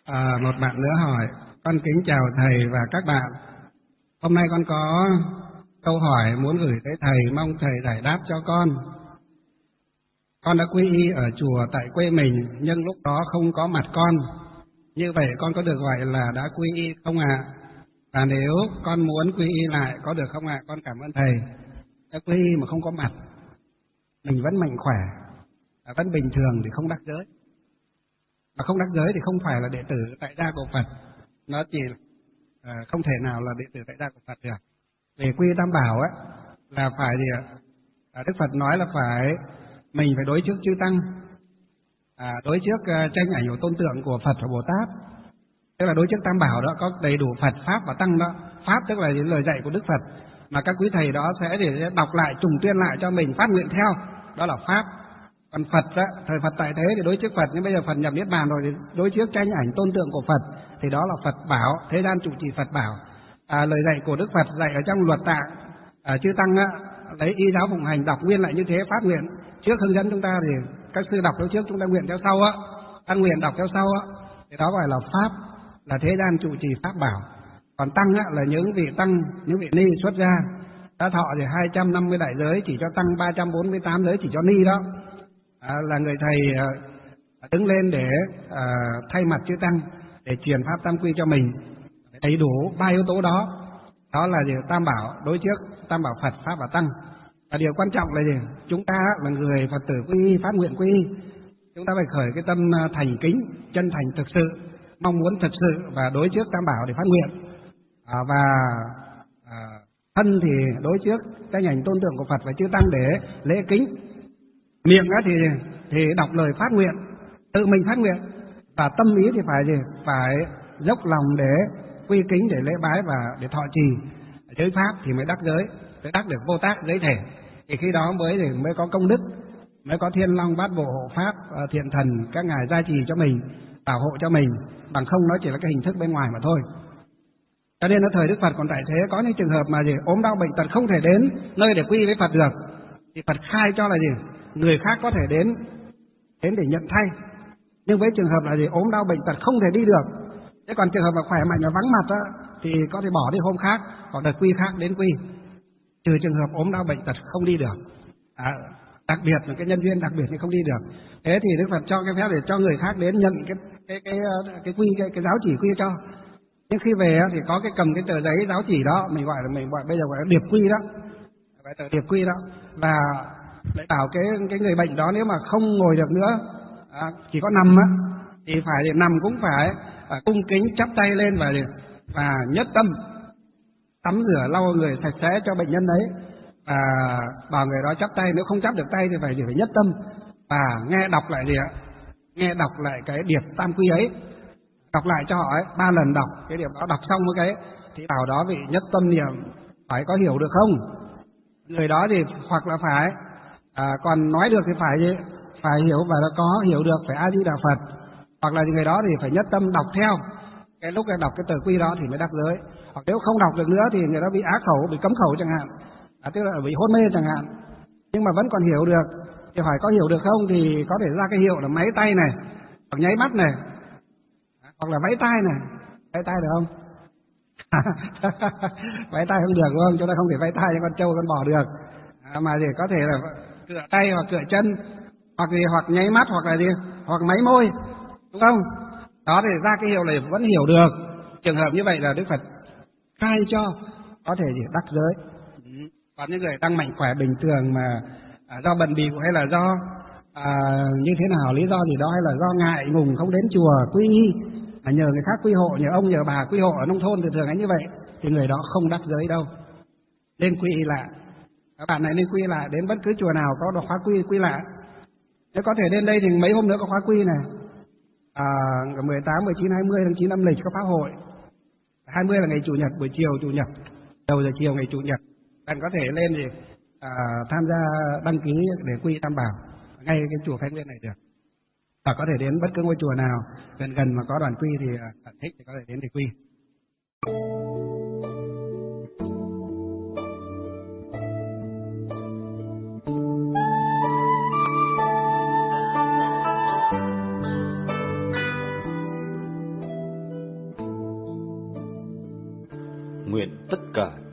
Một bạn nữa hỏi: con kính chào thầy và các bạn. Hôm nay con có câu hỏi muốn gửi tới thầy, mong thầy giải đáp cho con. Con đã quy y ở chùa tại quê mình, nhưng lúc đó không có mặt con. Như vậy con có được gọi là đã quy y không ạ? Và nếu con muốn quy y lại có được không ạ? Con cảm ơn thầy. Đã quy y mà không có mặt, mình vẫn mạnh khỏe, vẫn bình thường thì không đắc giới. Mà không đắc giới thì không phải là đệ tử tại gia của Phật. Nó chỉ không thể nào là đệ tử tại gia của Phật được. Về quy tam bảo á là phải gì ạ? Đức Phật nói là mình phải đối trước chư tăng, đối trước tranh ảnh của tôn tượng của Phật và Bồ Tát. Tức là đối trước tam bảo đó có đầy đủ Phật, Pháp và Tăng đó. Pháp tức là những lời dạy của Đức Phật mà các quý thầy đó sẽ đọc lại, trùng tuyên lại cho mình, phát nguyện theo. Đó là Pháp. Còn Phật đó, thời Phật tại thế thì đối trước Phật, nhưng bây giờ Phật nhập Niết Bàn rồi thì đối trước tranh ảnh tôn tượng của Phật, thì đó là Phật bảo, thế gian trụ trì Phật bảo. Lời dạy của Đức Phật dạy ở trong luật tạng, chư tăng á, lấy y giáo phụng hành, đọc nguyên lại như thế, phát nguyện trước hướng dẫn chúng ta, thì các sư đọc theo trước, chúng ta nguyện theo sau á, ăn nguyện đọc theo sau á, thì đó gọi là Pháp, là thế gian trụ trì Pháp bảo. Còn Tăng á, là những vị tăng, những vị ni xuất gia đã thọ thì 250 đại giới chỉ cho tăng, 348 giới chỉ cho ni đó. Là người thầy đứng lên để thay mặt chư tăng để truyền pháp tam quy cho mình, đầy đủ ba yếu tố đó. Đó là gì? Tam bảo, đối trước tam bảo Phật, Pháp và Tăng. Và điều quan trọng là gì? Chúng ta là người Phật tử quy y, phát nguyện quy y, chúng ta phải khởi cái tâm thành kính, chân thành thực sự, mong muốn thực sự và đối trước tam bảo để phát nguyện. Và thân thì đối trước cái ảnh tôn tượng của Phật và chư tăng để lễ kính. Miệng á thì đọc lời phát nguyện, tự mình phát nguyện, và tâm ý thì phải gì? Phải dốc lòng để quy kính, để lễ bái và để thọ trì giới pháp thì mới đắc giới, mới đắc được vô tác giới thể. Thì khi đó mới có công đức, mới có thiên long bát bộ hộ pháp, thiện thần các ngài gia trì cho mình, bảo hộ cho mình. Bằng không nó chỉ là cái hình thức bên ngoài mà thôi. Cho nên ở thời Đức Phật còn tại thế, có những trường hợp mà gì? Ốm đau bệnh tật không thể đến nơi để quy với Phật được, thì Phật khai cho là gì? Người khác có thể đến để nhận thay. Nhưng với trường hợp là gì? Ốm đau bệnh tật không thể đi được. Thế còn trường hợp mà khỏe mạnh và vắng mặt đó, thì có thể bỏ đi hôm khác, hoặc đợt quy khác đến quy. Trừ trường hợp ốm đau bệnh tật không đi được, đặc biệt là cái nhân duyên đặc biệt thì không đi được. Thế thì Đức Phật cho cái phép để cho người khác đến nhận cái giáo chỉ quy cho. Nhưng khi về thì có cái cầm cái tờ giấy giáo chỉ đó, mình gọi bây giờ gọi là điệp quy đó, gọi tờ điệp quy đó, và lại bảo cái người bệnh đó nếu mà không ngồi được nữa, chỉ có nằm á, thì phải nằm cũng phải cung kính chắp tay lên và nhất tâm tắm rửa lau người sạch sẽ cho bệnh nhân đấy, và bảo người đó chắp tay. Nếu không chắp được tay thì phải nhất tâm và nghe đọc lại nghe đọc lại cái điệp tam quy ấy, đọc lại cho họ ấy, 3 lần đọc cái điệp đó. Đọc xong cái thì bảo đó vị nhất tâm niệm, phải có hiểu được không? Người đó thì hoặc là phải còn nói được thì phải hiểu và có hiểu được, phải A Di Đà Phật. Hoặc là người đó thì phải nhất tâm đọc theo cái lúc đọc cái tờ quy đó thì mới đắc giới. Hoặc nếu không đọc được nữa thì người đó bị ác khẩu, bị cấm khẩu chẳng hạn, tức là bị hôn mê chẳng hạn, nhưng mà vẫn còn hiểu được thì phải có hiểu được không, thì có thể ra cái hiệu là máy tay này, hoặc nháy mắt này, hoặc là vẫy tay này. Vẫy tay được không? Vẫy tay không được đúng không? Chúng ta không thể vẫy tay cho con trâu con bò được, mà thì có thể là cựa tay hoặc cựa chân, hoặc nháy mắt, hoặc máy môi, đúng không? Đó thì ra cái hiệu này vẫn hiểu được. Trường hợp như vậy là Đức Phật khai cho có thể đắc giới. Còn những người tăng mạnh khỏe bình thường mà do bận bịu hay là do như thế nào, lý do gì đó, hay là do ngại ngùng không đến chùa quy y, nhờ người khác quy hộ, nhờ ông nhờ bà quy hộ ở nông thôn thì thường ấy như vậy, thì người đó không đắc giới đâu. Nên quy y lại. Các bạn này nên quy y lại, đến bất cứ chùa nào có khóa quy lại. Nếu có thể đến đây thì mấy hôm nữa có khóa quy này, 18, 19, 20 tháng 9 âm lịch có pháp hội. 20 là ngày Chủ nhật, buổi chiều Chủ nhật, đầu giờ chiều ngày Chủ nhật. Bạn có thể lên thì tham gia đăng ký để quy tam bảo ngay cái chùa Khánh Nguyên này được. Và có thể đến bất cứ ngôi chùa nào gần mà có đoàn quy thì bạn thích thì có thể đến để quy.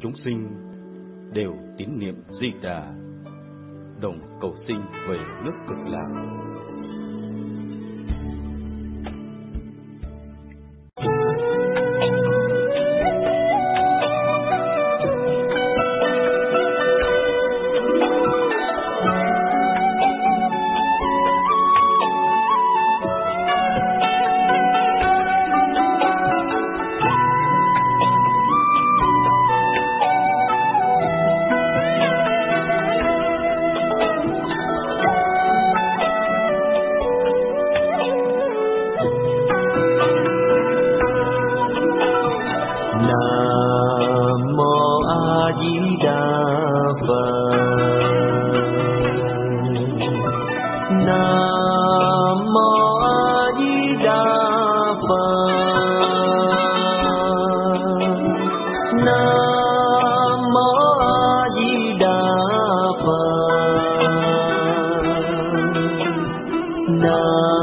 chúng sinh đều tín niệm Di Đà, đồng cầu sinh về nước Cực Lạc. Nam